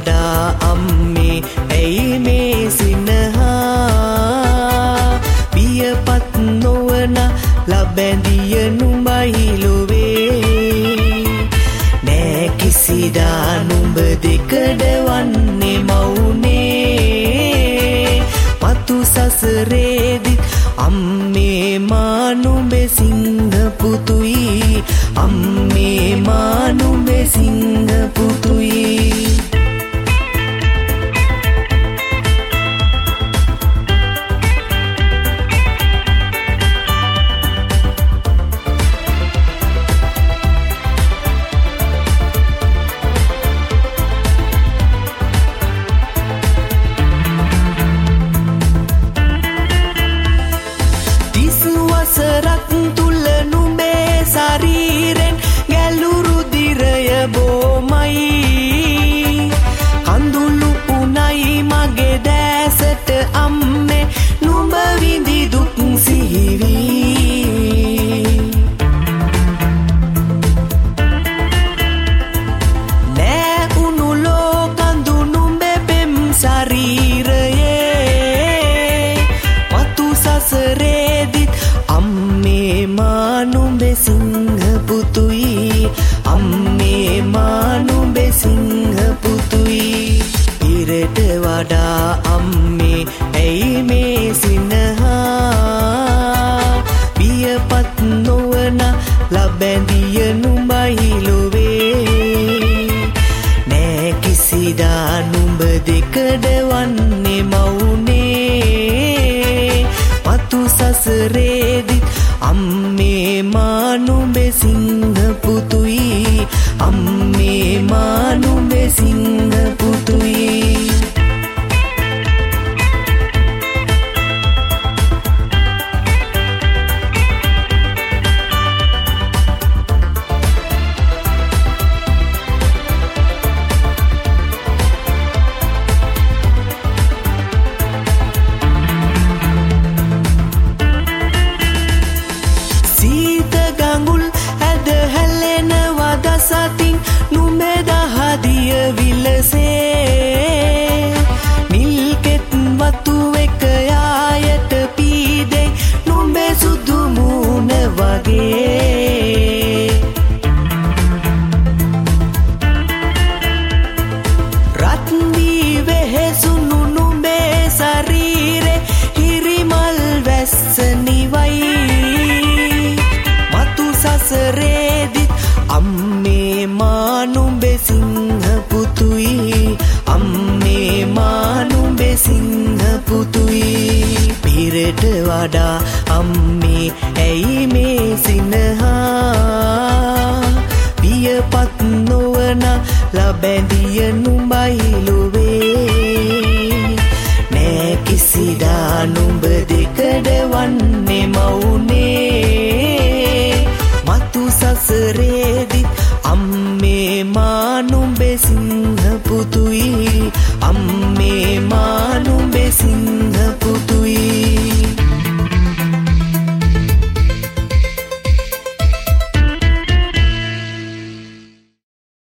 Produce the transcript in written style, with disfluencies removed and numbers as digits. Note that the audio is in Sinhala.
වඩා අම්මේ ඇයි මේ සිනහා පියපත් නොවන ලබැඳිය නුඹයි ලොවේ නෑ කිසිදා නුඹ දෙකඩ වන්නේ මවුනේ මතු සසරේදි අම්මේ මා නුඹේ සිංහ පුතුයි අම්මේ මා නුඹේ සිංහ පුතුයි සරක් තුල නුඹේ ශරීරෙන් ගැලුරු දිරය බොමයි කඳුළු උණයි මගේ දැසට අම්මේ නුඹ විඳි දුක් සිහිවි නෑ උණුලෝ කඳු නුඹේ පෙම් ශරීරයේ මතු සසරේදි අම්මේ මා නුඹේ සිංහ පුතුයි අම්මේ මා නුඹේ සිංහ පුතුයි ඉරට වඩා අම්මේ ඇයි මේ සිනහා පියපත් නොවන ලබැඳිය නුඹයි ලොවේ නෑ කිසිදා නුඹ දෙකඩ වන්නේ මවුනේ මතු සසරේදි අම්මේ මා නුඹේ සිංහ පුතුයි අම්මේ මා නුඹේ සිංහ පුතුයි සතින් නුඹේ දහදිය විලසේ නිල්කෙත් වතු එක යායට පීදේ නුඹේ සුදු මූණ වගේ රත් වී වෙහෙසුණු නුඹේ ශරීරේ හිරිමල් වැස්ස නිවයි මතු සසරේදි අම්මේ මා නුඹේ සිංහ පුතුයි අම්මේ මා නුඹේ සිංහ පුතුයි පිරට වඩා අම්මේ ඇයි මේ සිනහා පියපත් නොවන ලබැඳිය නුඹයි ලොවේ නෑ කිසිදා නුඹ දෙකඩ වන්නේ මවුනේ මතු සසරේදි අම්මේ මා නුඹේ සිංහ පුතුයි අම්මේ මා නුඹේ සිංහ